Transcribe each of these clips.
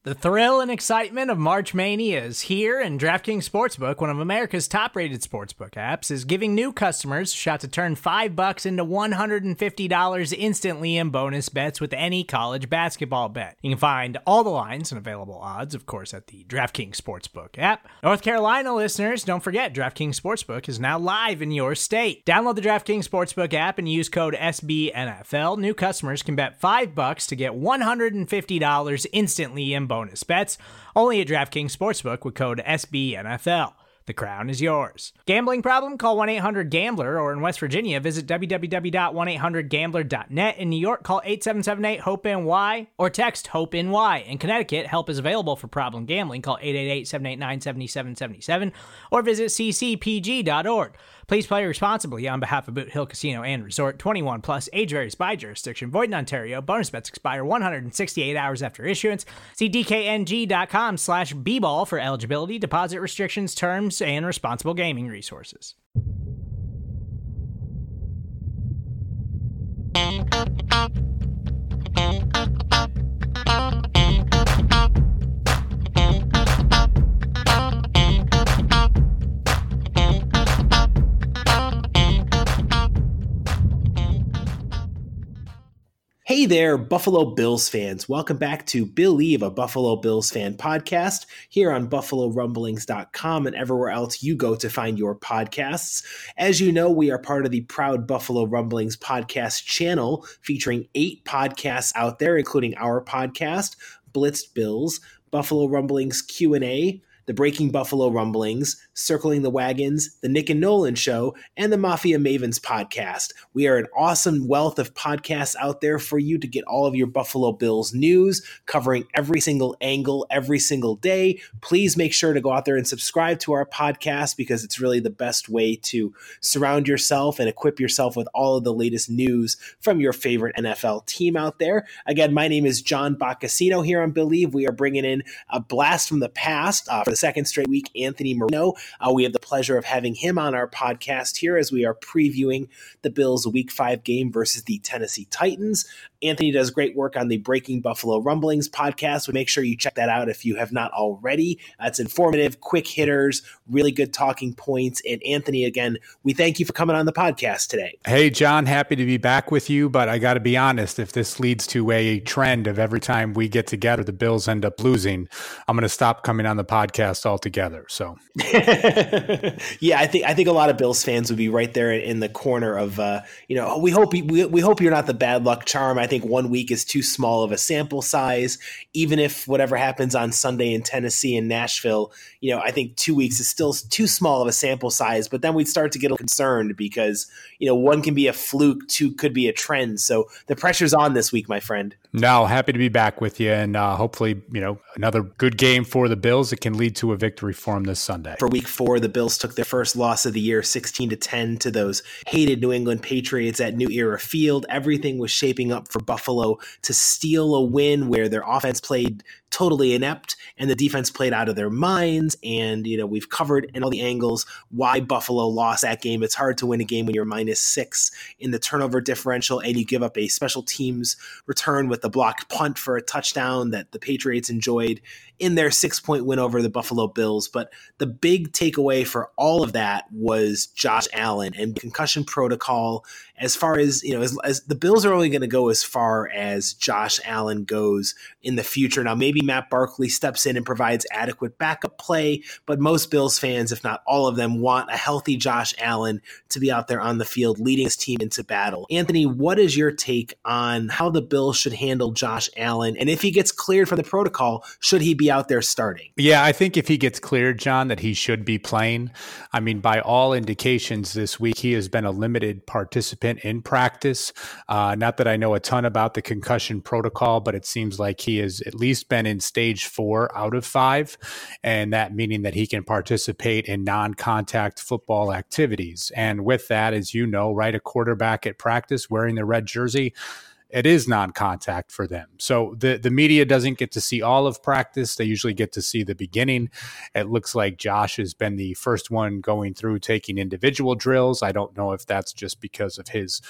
The thrill and excitement of March Mania is here, and DraftKings Sportsbook, one of America's top-rated sportsbook apps, is giving new customers a shot to turn $5 into $150 instantly in bonus bets with any college basketball bet. You can find all the lines and available odds, of course, at the DraftKings Sportsbook app. North Carolina listeners, don't forget, DraftKings Sportsbook is now live in your state. Download the DraftKings Sportsbook app and use code SBNFL. New customers can bet $5 to get $150 instantly in bonus bets, only at DraftKings Sportsbook with code SBNFL. The crown is yours. Gambling problem? Call 1-800-GAMBLER, or in West Virginia, visit www.1800gambler.net. In New York, call 877-8-HOPE-NY or text HOPE-NY. In Connecticut, help is available for problem gambling. Call 888-789-7777 or visit ccpg.org. Please play responsibly on behalf of Boot Hill Casino and Resort. 21 plus, age varies by jurisdiction. Void in Ontario. Bonus bets expire 168 hours after issuance. See dkng.com/bball for eligibility, deposit restrictions, terms, and responsible gaming resources. Hey there, Buffalo Bills fans. Welcome back to Believe, a Buffalo Bills fan podcast here on BuffaloRumblings.com and everywhere else you go to find your podcasts. As you know, we are part of the proud Buffalo Rumblings podcast channel featuring 8 podcasts out there, including our podcast, Blitzed Bills, Buffalo Rumblings Q&A, the Breaking Buffalo Rumblings, Circling the Wagons, the Nick and Nolan Show, and the Mafia Mavens podcast. We are an awesome wealth of podcasts out there for you to get all of your Buffalo Bills news, covering every single angle, every single day. Please make sure to go out there and subscribe to our podcast because it's really the best way to surround yourself and equip yourself with all of the latest news from your favorite NFL team out there. Again, my name is John Boccacino here on Believe. We are bringing in a blast from the past for the second straight week, Anthony Marino. We have the pleasure of having him on our podcast here as we are previewing the Bills' Week 5 game versus the Tennessee Titans. Anthony does great work on the Breaking Buffalo Rumblings podcast. Make sure you check that out if you have not already. It's informative, quick hitters, really good talking points. And Anthony, again, we thank you for coming on the podcast today. Hey, John, happy to be back with you. But I got to be honest, if this leads to a trend of every time we get together, the Bills end up losing, I'm going to stop coming on the podcast altogether. So, yeah, I think a lot of Bills fans would be right there in the corner of, we hope you're not the bad luck charm. I think 1 week is too small of a sample size. Even if whatever happens on Sunday in Tennessee and Nashville, I think 2 weeks is still too small of a sample size. But then we'd start to get concerned because, one can be a fluke, 2 could be a trend. So the pressure's on this week, my friend. No, happy to be back with you. And hopefully, another good game for the Bills that can lead to a victory for them this Sunday. For Week 4, the Bills took their first loss of the year, 16-10 to those hated New England Patriots at New Era Field. Everything was shaping up for Buffalo to steal a win where their offense played totally inept and the defense played out of their minds. And, we've covered in all the angles why Buffalo lost that game. It's hard to win a game when you're -6 in the turnover differential and you give up a special teams return with the blocked punt for a touchdown that the Patriots enjoyed in their 6-point win over the Buffalo Bills. But the big takeaway for all of that was Josh Allen and concussion protocol. As far as, as the Bills are only going to go as far as Josh Allen goes in the future. Now, maybe Matt Barkley steps in and provides adequate backup play, but most Bills fans, if not all of them, want a healthy Josh Allen to be out there on the field leading his team into battle. Anthony, what is your take on how the Bills should handle Josh Allen? And if he gets cleared for the protocol, should he be out there starting? Yeah, I think if he gets cleared, John, that he should be playing. I mean, by all indications this week, he has been a limited participant in practice. Not that I know a ton about the concussion protocol, but it seems like he has at least been in stage 4 out of 5, and that meaning that he can participate in non-contact football activities. And with that, as you know, right, a quarterback at practice wearing the red jersey, it is non-contact for them. So the media doesn't get to see all of practice. They usually get to see the beginning. It looks like Josh has been the first one going through taking individual drills. I don't know if that's just because of his,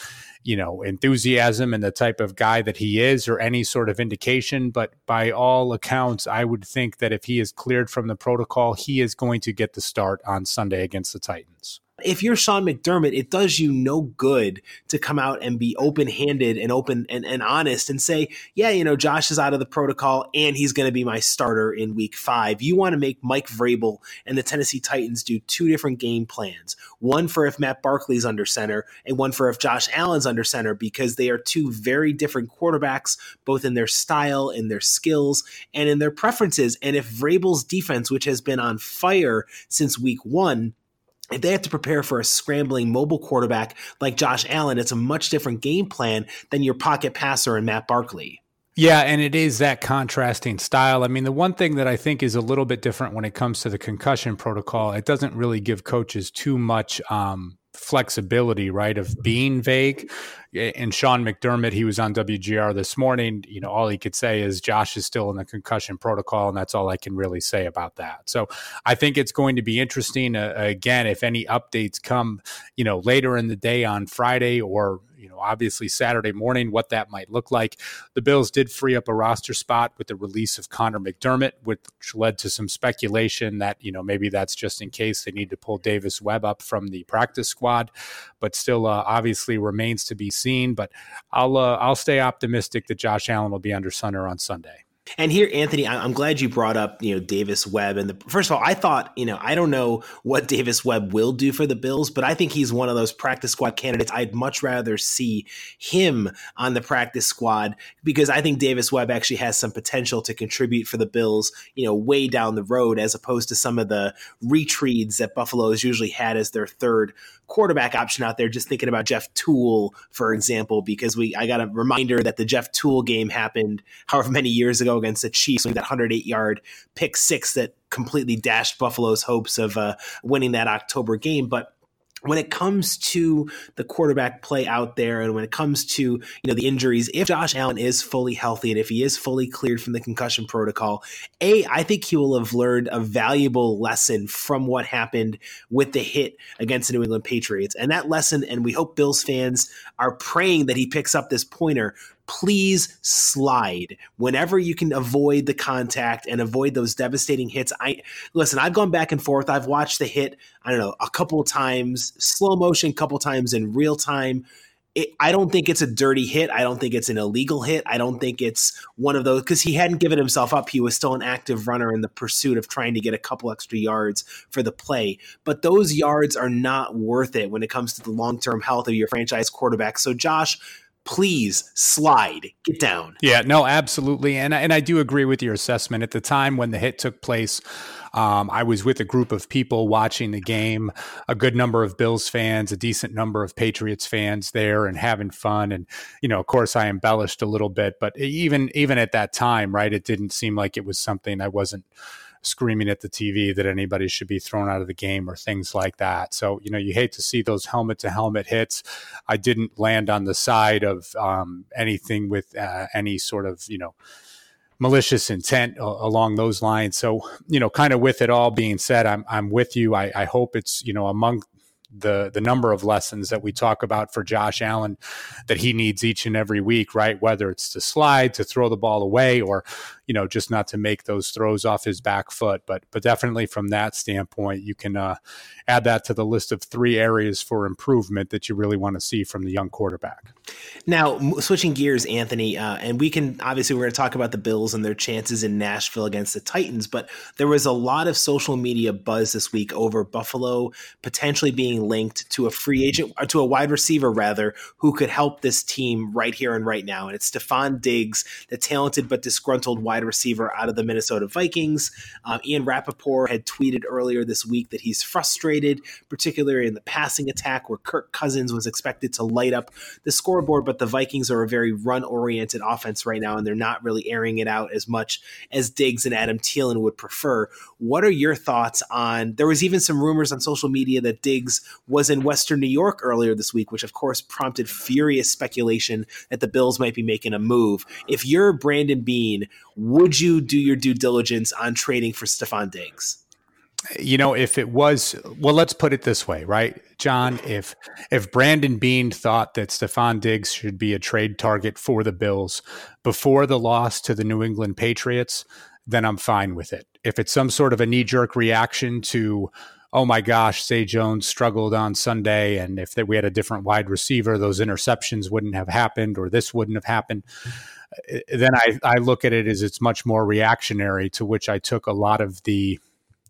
enthusiasm and the type of guy that he is or any sort of indication. But by all accounts, I would think that if he is cleared from the protocol, he is going to get the start on Sunday against the Titans. If you're Sean McDermott, it does you no good to come out and be open-handed and open and honest and say, yeah, Josh is out of the protocol and he's going to be my starter in week 5. You want to make Mike Vrabel and the Tennessee Titans do 2 different game plans. One for if Matt Barkley's under center and one for if Josh Allen's under center, because they are 2 very different quarterbacks, both in their style, in their skills, and in their preferences. And if Vrabel's defense, which has been on fire since week 1, if they have to prepare for a scrambling mobile quarterback like Josh Allen, it's a much different game plan than your pocket passer and Matt Barkley. Yeah, and it is that contrasting style. I mean, the one thing that I think is a little bit different when it comes to the concussion protocol, it doesn't really give coaches too much flexibility, right, of being vague. And Sean McDermott, he was on WGR this morning. All he could say is Josh is still in the concussion protocol, and that's all I can really say about that. So I think it's going to be interesting. Again, if any updates come, later in the day on Friday or, obviously Saturday morning, what that might look like. The Bills did free up a roster spot with the release of Connor McDermott, which led to some speculation that, maybe that's just in case they need to pull Davis Webb up from the practice squad, but still obviously remains to be seen. But I'll stay optimistic that Josh Allen will be under center on Sunday. And here, Anthony, I'm glad you brought up, Davis Webb. And first of all, I thought, I don't know what Davis Webb will do for the Bills, but I think he's one of those practice squad candidates. I'd much rather see him on the practice squad because I think Davis Webb actually has some potential to contribute for the Bills, way down the road, as opposed to some of the retreads that Buffalo has usually had as their third quarterback option out there. Just thinking about Jeff Toole, for example, because I got a reminder that the Jeff Toole game happened however many years ago against the Chiefs, with that 108-yard pick 6 that completely dashed Buffalo's hopes of winning that October game. But when it comes to the quarterback play out there, and when it comes to the injuries, if Josh Allen is fully healthy and if he is fully cleared from the concussion protocol, I think he will have learned a valuable lesson from what happened with the hit against the New England Patriots. And that lesson, and we hope Bills fans are praying that he picks up this pointer, please slide whenever you can avoid the contact and avoid those devastating hits. I've gone back and forth. I've watched the hit, a couple of times, slow motion, couple times in real time. I don't think it's a dirty hit. I don't think it's an illegal hit. I don't think it's one of those, because he hadn't given himself up. He was still an active runner in the pursuit of trying to get a couple extra yards for the play. But those yards are not worth it when it comes to the long-term health of your franchise quarterback. So Josh, please slide, get down. Yeah, no, absolutely. And I do agree with your assessment. At the time when the hit took place, I was with a group of people watching the game, a good number of Bills fans, a decent number of Patriots fans there and having fun. And, of course I embellished a little bit, but even at that time, right, it didn't seem like it was something I wasn't screaming at the TV that anybody should be thrown out of the game or things like that. So, you hate to see those helmet to helmet hits. I didn't land on the side of anything with any sort of, malicious intent along those lines. So, kind of with it all being said, I'm with you. I hope it's, among the number of lessons that we talk about for Josh Allen that he needs each and every week, right? Whether it's to slide, to throw the ball away, or, just not to make those throws off his back foot. But definitely from that standpoint, you can add that to the list of 3 areas for improvement that you really want to see from the young quarterback. Now, switching gears, Anthony, and we're going to talk about the Bills and their chances in Nashville against the Titans, but there was a lot of social media buzz this week over Buffalo potentially being linked to a free agent, or to a wide receiver rather, who could help this team right here and right now. And it's Stephon Diggs, the talented but disgruntled wide wide receiver out of the Minnesota Vikings. Ian Rappaport had tweeted earlier this week that he's frustrated, particularly in the passing attack where Kirk Cousins was expected to light up the scoreboard, but the Vikings are a very run-oriented offense right now, and they're not really airing it out as much as Diggs and Adam Thielen would prefer. What are your thoughts on, there was even some rumors on social media that Diggs was in Western New York earlier this week, which of course prompted furious speculation that the Bills might be making a move. If you're Brandon Beane, would you do your due diligence on trading for Stefon Diggs? If it was, well, let's put it this way, right, John? If Brandon Beane thought that Stefon Diggs should be a trade target for the Bills before the loss to the New England Patriots, then I'm fine with it. If it's some sort of a knee-jerk reaction to, oh my gosh, Zay Jones struggled on Sunday, and if we had a different wide receiver, those interceptions wouldn't have happened, or this wouldn't have happened, then I look at it as it's much more reactionary, to which I took a lot of the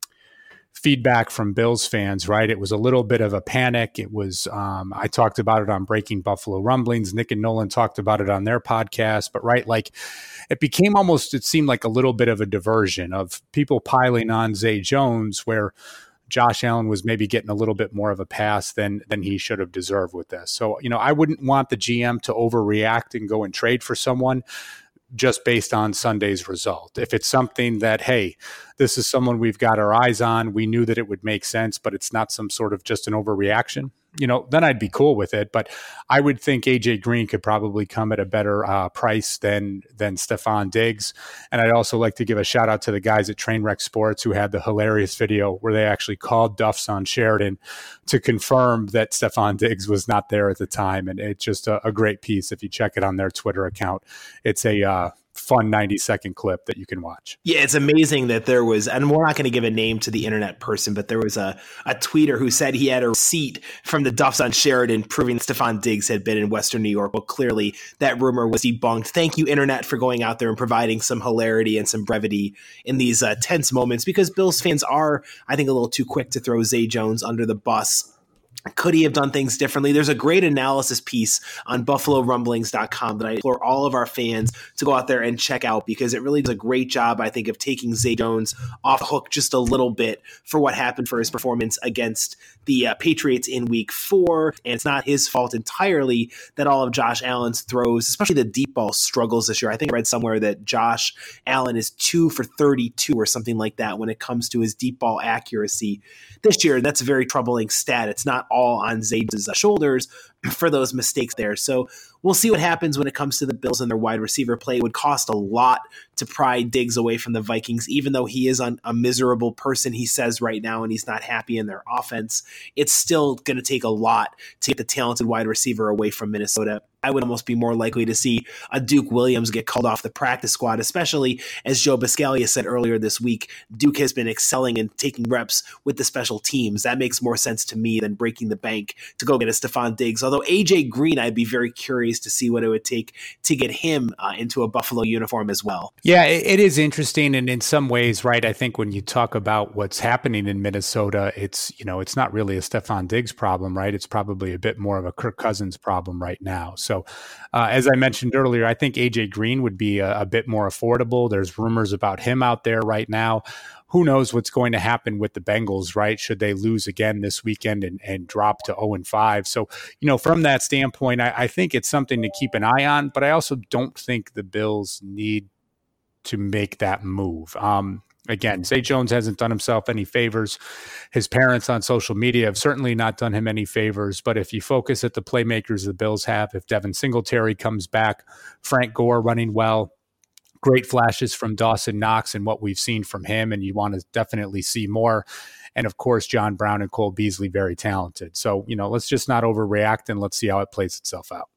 feedback from Bills fans, right? It was a little bit of a panic. It was, I talked about it on Breaking Buffalo Rumblings. Nick and Nolan talked about it on their podcast, but right, like it became almost, it seemed like a little bit of a diversion of people piling on Zay Jones, where Josh Allen was maybe getting a little bit more of a pass than he should have deserved with this. So, I wouldn't want the GM to overreact and go and trade for someone just based on Sunday's result. If it's something that, hey, this is someone we've got our eyes on, we knew that it would make sense, but it's not some sort of just an overreaction, then I'd be cool with it. But I would think AJ Green could probably come at a better price than Stefon Diggs. And I'd also like to give a shout out to the guys at Trainwreck Sports who had the hilarious video where they actually called Duff's on Sheridan to confirm that Stefon Diggs was not there at the time. And it's just a great piece. If you check it on their Twitter account, it's a fun 90-second clip that you can watch. Yeah, it's amazing that there was, and we're not going to give a name to the internet person, but there was a tweeter who said he had a receipt from the Duffs on Sheridan proving that Stefon Diggs had been in Western New York. Well, clearly that rumor was debunked. Thank you, internet, for going out there and providing some hilarity and some brevity in these tense moments, because Bills fans are, I think, a little too quick to throw Zay Jones under the bus. Could he have done things differently? There's a great analysis piece on BuffaloRumblings.com that I implore all of our fans to go out there and check out, because it really does a great job, I think, of taking Zay Jones off the hook just a little bit for what happened for his performance against the Patriots in Week 4. And it's not his fault entirely that all of Josh Allen's throws, especially the deep ball, struggles this year. I think I read somewhere that Josh Allen is 2 for 32 or something like that when it comes to his deep ball accuracy this year. That's a very troubling stat. It's not all on Zayd's shoulders for those mistakes there. So we'll see what happens when it comes to the Bills and their wide receiver play. It would cost a lot to pry Diggs away from the Vikings, even though he is a miserable person, he says right now, and he's not happy in their offense. It's still going to take a lot to get the talented wide receiver away from Minnesota. I would almost be more likely to see a Duke Williams get called off the practice squad, especially as Joe Biscaglia said earlier this week, Duke has been excelling and taking reps with the special teams. That makes more sense to me than breaking the bank to go get a Stefon Diggs. Although AJ Green, I'd be very curious to see what it would take to get him into a Buffalo uniform as well. Yeah, it is interesting. And in some ways, right, I think when you talk about what's happening in Minnesota, it's not really a Stefon Diggs problem, right? It's probably a bit more of a Kirk Cousins problem right now. So as I mentioned earlier, I think AJ Green would be a bit more affordable. There's rumors about him out there right now. Who knows what's going to happen with the Bengals, right? Should they lose again this weekend and drop to 0-5? So, from that standpoint, I think it's something to keep an eye on, but I also don't think the Bills need to make that move. Again, Zay Jones hasn't done himself any favors. His parents on social media have certainly not done him any favors. But if you focus at the playmakers the Bills have, if Devin Singletary comes back, Frank Gore running well, great flashes from Dawson Knox and what we've seen from him, and you want to definitely see more. And of course, John Brown and Cole Beasley, very talented. So, let's just not overreact and let's see how it plays itself out.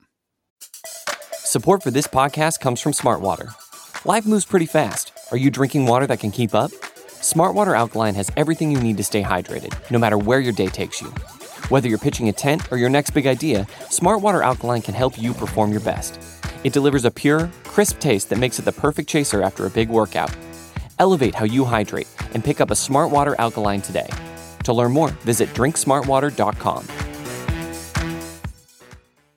Support for this podcast comes from Smartwater. Life moves pretty fast. Are you drinking water that can keep up? Smartwater Alkaline has everything you need to stay hydrated, no matter where your day takes you. Whether you're pitching a tent or your next big idea, Smartwater Alkaline can help you perform your best. It delivers a pure, crisp taste that makes it the perfect chaser after a big workout. Elevate how you hydrate and pick up a Smartwater Alkaline today. To learn more, visit drinksmartwater.com.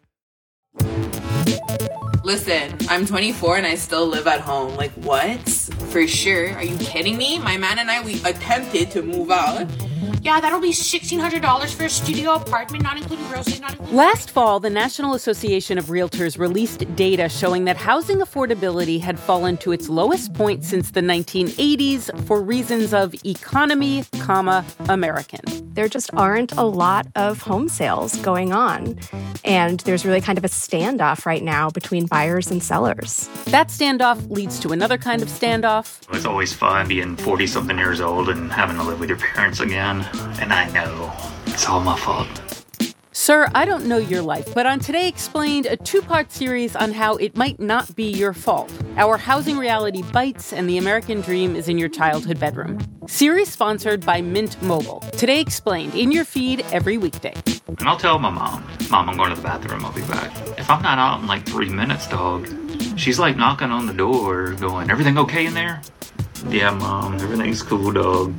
Listen, I'm 24 and I still live at home. Like, what? For sure. Are you kidding me? My man and I, we attempted to move out. Yeah, that'll be $1,600 for a studio apartment, not including groceries, not including... Last fall, the National Association of Realtors released data showing that housing affordability had fallen to its lowest point since the 1980s for reasons of economy, American. There just aren't a lot of home sales going on. And there's really kind of a standoff right now between buyers and sellers. That standoff leads to another kind of standoff. It's always fun being 40-something years old and having to live with your parents again. And I know it's all my fault. Sir, I don't know your life, but on Today Explained, a two-part series on how it might not be your fault. Our housing reality bites and the American dream is in your childhood bedroom. Series sponsored by Mint Mobile. Today Explained, in your feed every weekday. And I'll tell my mom, I'm going to the bathroom, I'll be back. If I'm not out in like 3 minutes, dog, she's like knocking on the door going, everything okay in there? Yeah, Mom, everything's cool, dog.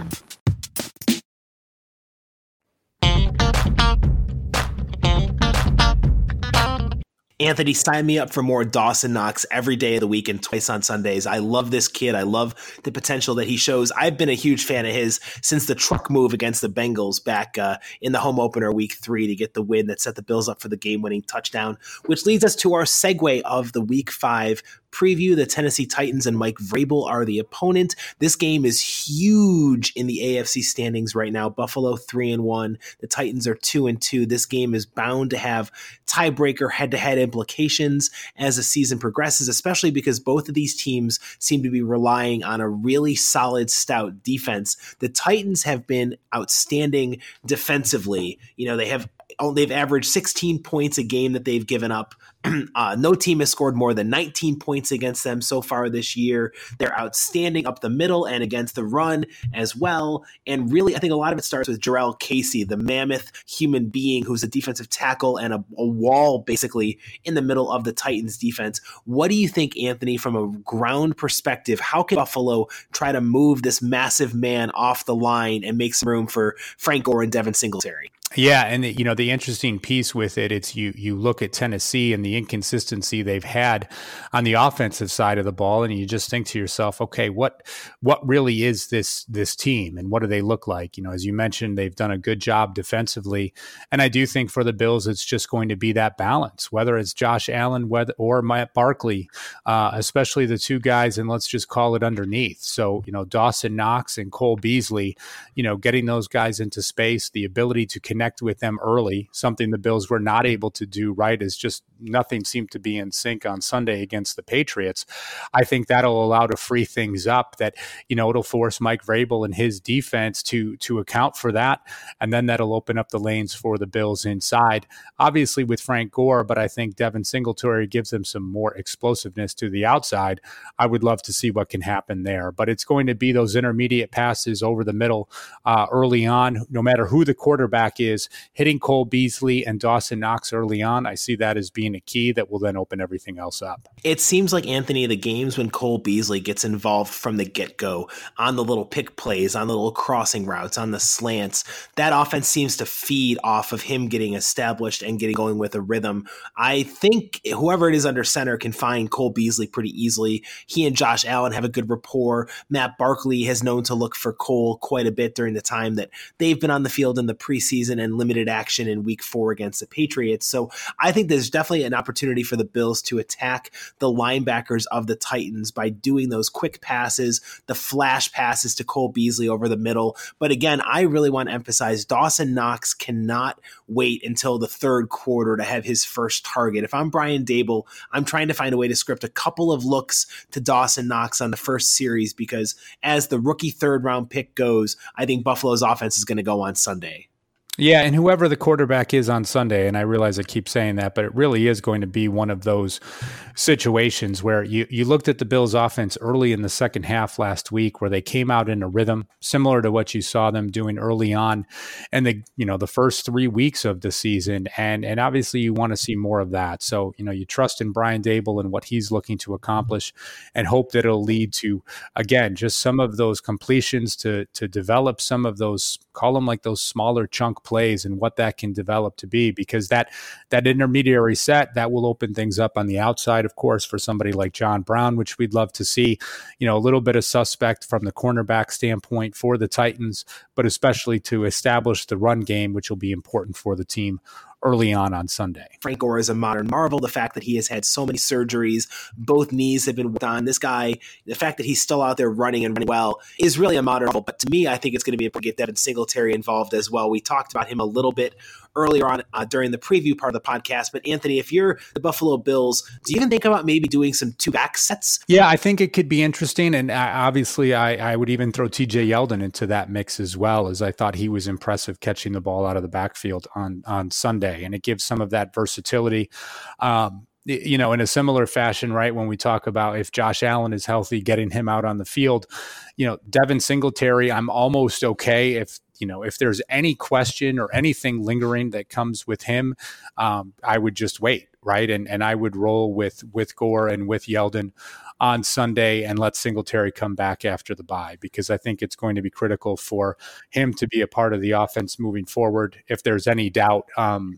Anthony, sign me up for more Dawson Knox every day of the week and twice on Sundays. I love this kid. I love the potential that he shows. I've been a huge fan of his since the truck move against the Bengals back in the home opener week 3 to get the win that set the Bills up for the game-winning touchdown, which leads us to our segue of the week 5 preview. The Tennessee Titans and Mike Vrabel are the opponent. This game is huge in the AFC standings right now. Buffalo 3-1. The Titans are 2-2. This game is bound to have tiebreaker head-to-head implications as the season progresses, especially because both of these teams seem to be relying on a really solid, stout defense. The Titans have been outstanding defensively. You know, they've averaged 16 points a game that they've given up. No team has scored more than 19 points against them so far this year. They're outstanding up the middle and against the run as well. And really, I think a lot of it starts with Jurrell Casey, the mammoth human being who's a defensive tackle and a wall basically in the middle of the Titans defense. What do you think, Anthony, from a ground perspective? How can Buffalo try to move this massive man off the line and make some room for Frank Gore and Devin Singletary? Yeah, and the interesting piece with it, it's you look at Tennessee and the inconsistency they've had on the offensive side of the ball, and you just think to yourself, okay, what really is this team, and what do they look like? You know, as you mentioned, they've done a good job defensively, and I do think for the Bills, it's just going to be that balance, whether it's Josh Allen or Matt Barkley, especially the two guys, and let's just call it underneath. So, Dawson Knox and Cole Beasley, getting those guys into space, the ability to connect with them early, something the Bills were not able to do, right? Is just nothing seemed to be in sync on Sunday against the Patriots. I think that'll allow to free things up, that, it'll force Mike Vrabel and his defense to account for that. And then that'll open up the lanes for the Bills inside, obviously with Frank Gore, but I think Devin Singletary gives them some more explosiveness to the outside. I would love to see what can happen there, but it's going to be those intermediate passes over the middle early on, no matter who the quarterback is, hitting Cole Beasley and Dawson Knox early on. I see that as being a key that will then open everything else up. It seems like, Anthony, the games when Cole Beasley gets involved from the get-go on the little pick plays, on the little crossing routes, on the slants, that offense seems to feed off of him getting established and getting going with a rhythm. I think whoever it is under center can find Cole Beasley pretty easily. He and Josh Allen have a good rapport. Matt Barkley has known to look for Cole quite a bit during the time that they've been on the field in the preseason and limited action in week 4 against the Patriots. So I think there's definitely an opportunity for the Bills to attack the linebackers of the Titans by doing those quick passes, the flash passes to Cole Beasley over the middle. But again, I really want to emphasize Dawson Knox cannot wait until the third quarter to have his first target. If I'm Brian Daboll, I'm trying to find a way to script a couple of looks to Dawson Knox on the first series, because as the rookie third-round pick goes, I think Buffalo's offense is going to go on Sunday. Yeah, and whoever the quarterback is on Sunday, and I realize I keep saying that, but it really is going to be one of those situations where you looked at the Bills' offense early in the second half last week, where they came out in a rhythm similar to what you saw them doing early on and the first 3 weeks of the season, and obviously you want to see more of that. So you trust in Brian Daboll and what he's looking to accomplish, and hope that it'll lead to, again, just some of those completions to develop some of those, call them like those smaller chunk plays and what that can develop to be, because that intermediary set, that will open things up on the outside, of course, for somebody like John Brown, which we'd love to see. A little bit of suspect from the cornerback standpoint for the Titans, but especially to establish the run game, which will be important for the team early on Sunday. Frank Gore is a modern marvel. The fact that he has had so many surgeries, both knees have been worked on. This guy, the fact that he's still out there running and running well is really a modern marvel. But to me, I think it's going to be important to get Devin Singletary involved as well. We talked about him a little bit earlier on during the preview part of the podcast. But Anthony, if you're the Buffalo Bills, do you even think about maybe doing some 2-back sets? Yeah, I think it could be interesting. And obviously, I would even throw TJ Yeldon into that mix as well, as I thought he was impressive catching the ball out of the backfield on Sunday. And it gives some of that versatility. In a similar fashion, right, when we talk about if Josh Allen is healthy, getting him out on the field, Devin Singletary, I'm almost okay if there's any question or anything lingering that comes with him, I would just wait, right? And I would roll with Gore and with Yeldon on Sunday and let Singletary come back after the bye, because I think it's going to be critical for him to be a part of the offense moving forward. If there's any doubt,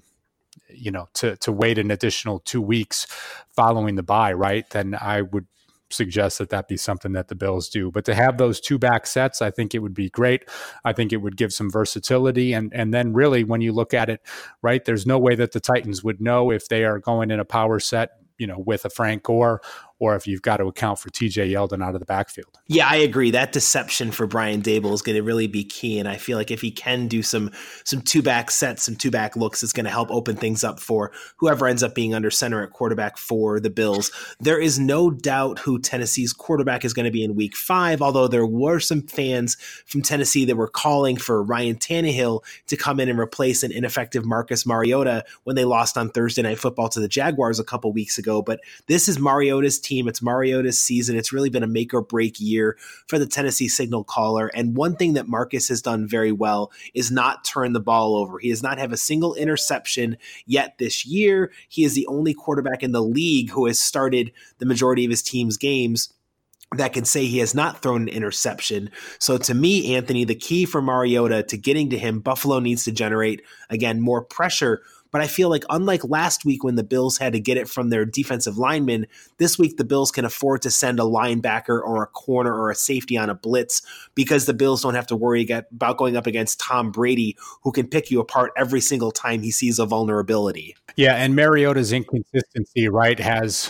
to wait an additional 2 weeks following the bye, right, then I would suggest that be something that the Bills do. But to have those 2-back sets, I think it would be great. I think it would give some versatility. And then really, when you look at it, right, there's no way that the Titans would know if they are going in a power set, with a Frank Gore, or if you've got to account for TJ Yeldon out of the backfield. Yeah, I agree. That deception for Brian Daboll is going to really be key. And I feel like if he can do some 2-back sets, some 2-back looks, it's going to help open things up for whoever ends up being under center at quarterback for the Bills. There is no doubt who Tennessee's quarterback is going to be in week 5, although there were some fans from Tennessee that were calling for Ryan Tannehill to come in and replace an ineffective Marcus Mariota when they lost on Thursday Night Football to the Jaguars a couple weeks ago. But this is Mariota's team. It's Mariota's season. It's really been a make or break year for the Tennessee signal caller. And one thing that Marcus has done very well is not turn the ball over. He does not have a single interception yet this year. He is the only quarterback in the league who has started the majority of his team's games that can say he has not thrown an interception. So to me, Anthony, the key for Mariota to getting to him, Buffalo needs to generate, again, more pressure. But I feel like unlike last week when the Bills had to get it from their defensive linemen, this week the Bills can afford to send a linebacker or a corner or a safety on a blitz, because the Bills don't have to worry about going up against Tom Brady, who can pick you apart every single time he sees a vulnerability. Yeah, and Mariota's inconsistency, right, has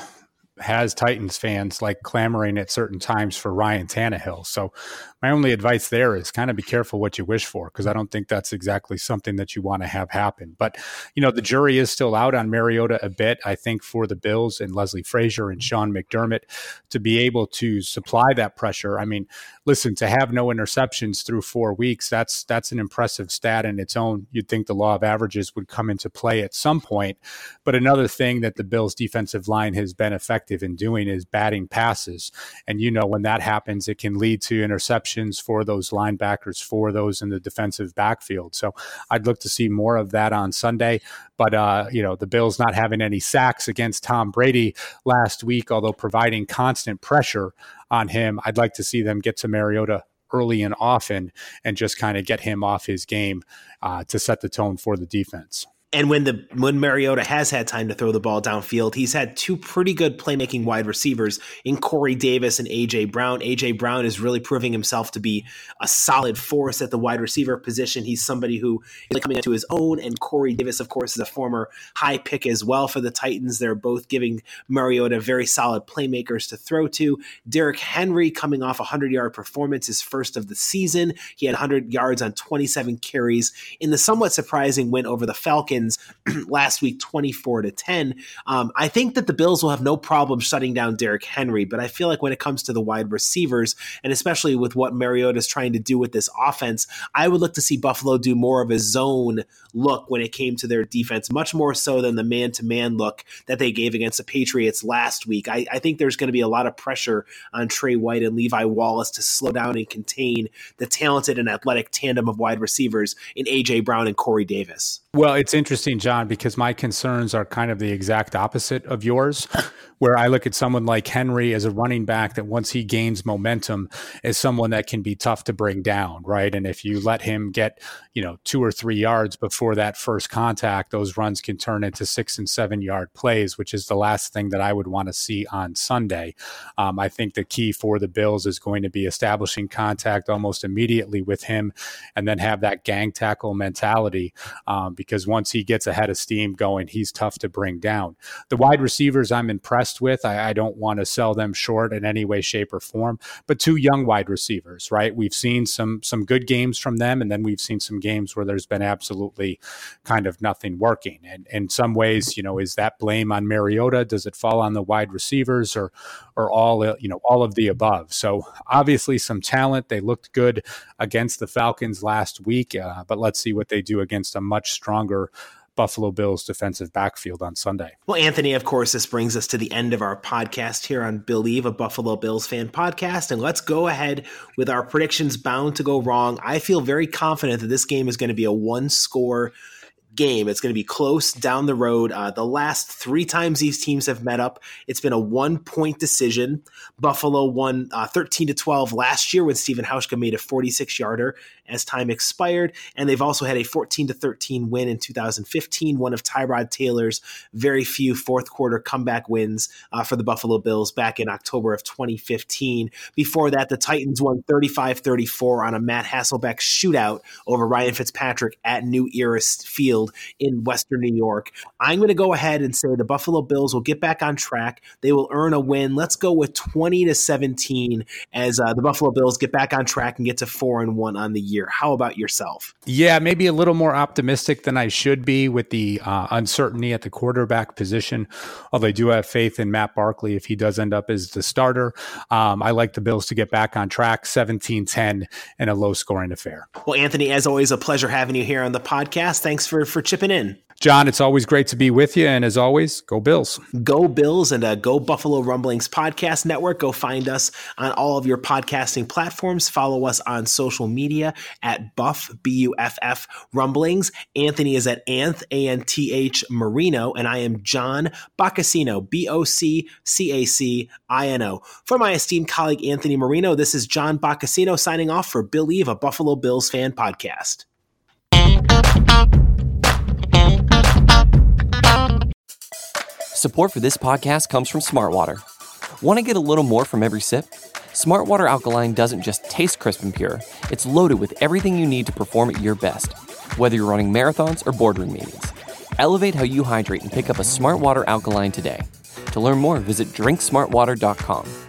Titans fans like clamoring at certain times for Ryan Tannehill. So my only advice there is kind of be careful what you wish for, because I don't think that's exactly something that you want to have happen. But, the jury is still out on Mariota a bit. I think for the Bills and Leslie Frazier and Sean McDermott to be able to supply that pressure. I mean, listen, to have no interceptions through 4 weeks, that's an impressive stat in its own. You'd think the law of averages would come into play at some point. But another thing that the Bills defensive line has been effective in doing is batting passes. And, when that happens, it can lead to interceptions for those linebackers, for those in the defensive backfield. So I'd look to see more of that on Sunday. But, the Bills not having any sacks against Tom Brady last week, although providing constant pressure on him, I'd like to see them get to Mariota early and often and just kind of get him off his game to set the tone for the defense. And when Mariota has had time to throw the ball downfield, he's had 2 pretty good playmaking wide receivers in Corey Davis and A.J. Brown. A.J. Brown is really proving himself to be a solid force at the wide receiver position. He's somebody who is coming into his own, and Corey Davis, of course, is a former high pick as well for the Titans. They're both giving Mariota very solid playmakers to throw to. Derrick Henry coming off a 100-yard performance, his first of the season. He had 100 yards on 27 carries in the somewhat surprising win over the Falcons last week, 24-10. I think that the Bills will have no problem shutting down Derrick Henry, but I feel like when it comes to the wide receivers, and especially with what Mariota is trying to do with this offense, I would look to see Buffalo do more of a zone look when it came to their defense, much more so than the man-to-man look that they gave against the Patriots last week. I think there's going to be a lot of pressure on Trey White and Levi Wallace to slow down and contain the talented and athletic tandem of wide receivers in A.J. Brown and Corey Davis. Well, it's interesting interesting, John, because my concerns are kind of the exact opposite of yours, where I look at someone like Henry as a running back that once he gains momentum is someone that can be tough to bring down, right? And if you let him get, 2 or 3 yards before that first contact, those runs can turn into 6 and 7 yard plays, which is the last thing that I would want to see on Sunday. I think the key for the Bills is going to be establishing contact almost immediately with him and then have that gang tackle mentality, because once he gets ahead of steam going, he's tough to bring down. The wide receivers I'm impressed with. I don't want to sell them short in any way, shape, or form, but 2 young wide receivers, right? We've seen some good games from them, and then we've seen some games where there's been absolutely kind of nothing working. And in some ways, is that blame on Mariota? Does it fall on the wide receivers or all of the above? So obviously some talent. They looked good against the Falcons last week, but let's see what they do against a much stronger Buffalo Bills defensive backfield on Sunday. Well, Anthony, of course, this brings us to the end of our podcast here on Believe, a Buffalo Bills fan podcast. And let's go ahead with our predictions bound to go wrong. I feel very confident that this game is going to be a 1-score game. It's going to be close down the road. The last 3 times these teams have met up, it's been a 1-point decision. Buffalo won 13-12 last year when Stephen Hauschka made a 46-yarder as time expired, and they've also had a 14-13 win in 2015, one of Tyrod Taylor's very few fourth-quarter comeback wins for the Buffalo Bills back in October of 2015. Before that, the Titans won 35-34 on a Matt Hasselbeck shootout over Ryan Fitzpatrick at New Era Field in Western New York. I'm going to go ahead and say the Buffalo Bills will get back on track. They will earn a win. Let's go with 20-17 as the Buffalo Bills get back on track and get to 4-1 on the year. How about yourself? Yeah, maybe a little more optimistic than I should be with the uncertainty at the quarterback position, although I do have faith in Matt Barkley if he does end up as the starter. I like the Bills to get back on track, 17-10 in a low-scoring affair. Well, Anthony, as always, a pleasure having you here on the podcast. Thanks for chipping in. John, it's always great to be with you. And as always, go Bills. Go Bills, and go Buffalo Rumblings Podcast Network. Go find us on all of your podcasting platforms. Follow us on social media at Buff, B-U-F-F, Rumblings. Anthony is at Anth, A-N-T-H, Marino, and I am John Boccacino, B-O-C-C-A-C-I-N-O. For my esteemed colleague Anthony Marino, this is John Boccacino signing off for Believe, a Buffalo Bills fan podcast. Support for this podcast comes from Smartwater. Want to get a little more from every sip? Smartwater Alkaline doesn't just taste crisp and pure, it's loaded with everything you need to perform at your best, whether you're running marathons or boardroom meetings. Elevate how you hydrate and pick up a Smartwater Alkaline today. To learn more, visit drinksmartwater.com.